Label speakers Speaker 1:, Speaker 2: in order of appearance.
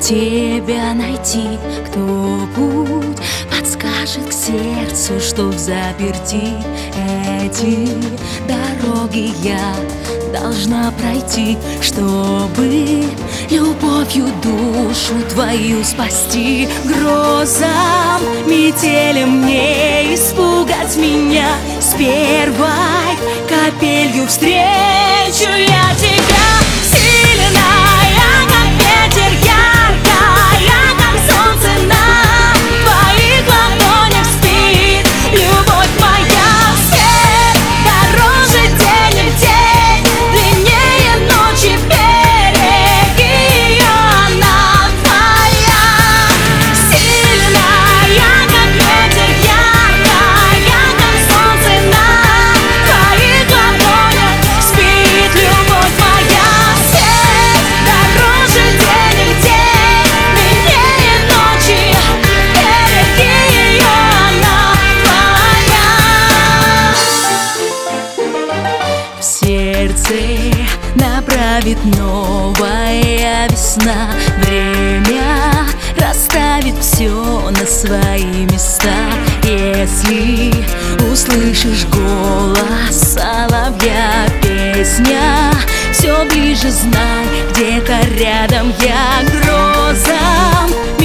Speaker 1: тебя найти, кто путь подскажет к сердцу, что взаперти эти дороги я должна пройти, чтобы любовью душу твою спасти. Грозам, метелям не испугать меня, с первой капелью встречу я тебя. Сильная, как ветер, яркая, как солнце на твоих ладонях спит любовь моя. Свет дороже денег, день длиннее ночи, береги ее, она твоя. Сильная, как ветер, яркая, как солнце на твоих ладонях спит любовь моя. Свет дороже денег, день длиннее ночи, береги ее, она твоя. В сердце направит новая весна, время расставит все на свои места. Если услышишь голос соловья, песня все ближе, знай, где-то рядом я. Грозам,